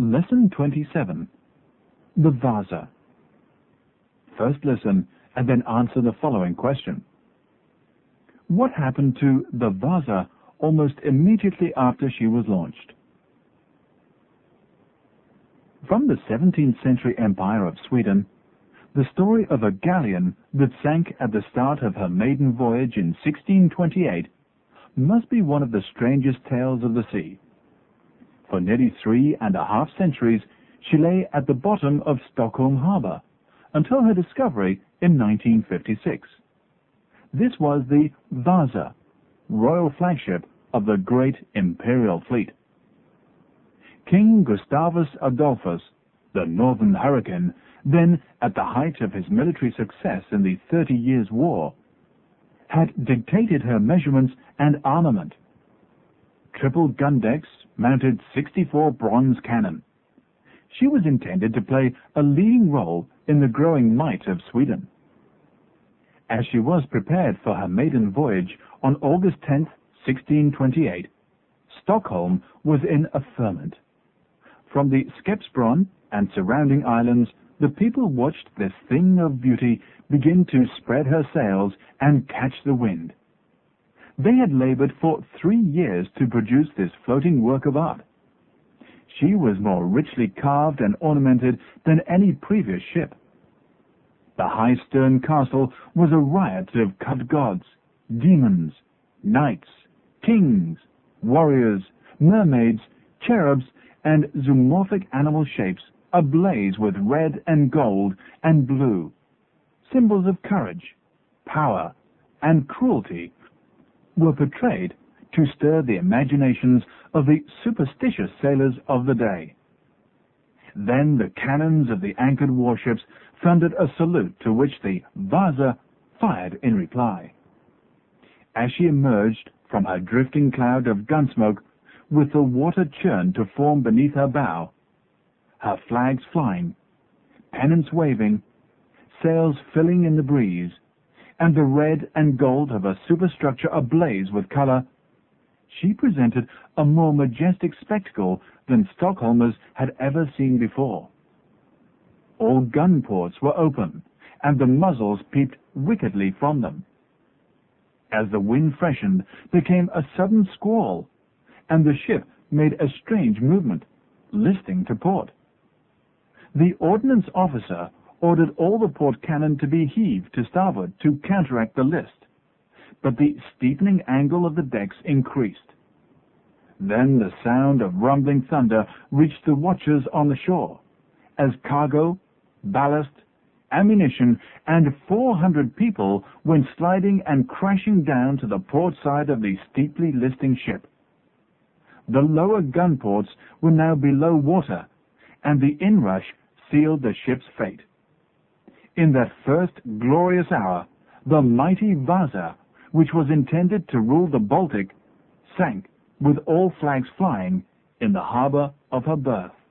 Lesson 27. The Vasa. First listen and then answer the following question. What happened to the Vasa almost immediately after she was launched? From the 17th century empire of Sweden, the story of a galleon that sank at the start of her maiden voyage in 1628 must be one of the strangest tales of the sea. For nearly 3.5 centuries, she lay at the bottom of Stockholm Harbour until her discovery in 1956. This was the Vasa, royal flagship of the great imperial fleet. King Gustavus Adolphus, the Northern Hurricane, then at the height of his military success in the 30 Years' War, had dictated her measurements and armament. Triple gun decks mounted 64 bronze cannon. She was intended to play a leading role in the growing might of Sweden. As she was prepared for her maiden voyage on August 10, 1628, Stockholm was in a ferment. From the Skeppsbron and surrounding islands, the people watched this thing of beauty begin to spread her sails and catch the wind. They had labored for 3 years to produce this floating work of art. She was more richly carved and ornamented than any previous ship. The high stern castle was a riot of cut gods, demons, knights, kings, warriors, mermaids, cherubs, and zoomorphic animal shapes ablaze with red and gold and blue, symbols of courage, power, and cruelty were portrayed to stir the imaginations of the superstitious sailors of the day. Then the cannons of the anchored warships thundered a salute to which the Vasa fired in reply. As she emerged from her drifting cloud of gunsmoke, with the water churned to form beneath her bow, her flags flying, pennants waving, sails filling in the breeze, and the red and gold of her superstructure ablaze with color, she presented a more majestic spectacle than Stockholmers had ever seen before. All gun ports were open, and the muzzles peeped wickedly from them. As the wind freshened, there came a sudden squall, and the ship made a strange movement, listing to port. The ordnance officer ordered all the port cannon to be heaved to starboard to counteract the list, but the steepening angle of the decks increased. Then the sound of rumbling thunder reached the watchers on the shore, as cargo, ballast, ammunition, and 400 people went sliding and crashing down to the port side of the steeply listing ship. The lower gun ports were now below water, and the inrush sealed the ship's fate. In that first glorious hour, the mighty Vasa, which was intended to rule the Baltic, sank with all flags flying in the harbor of her birth.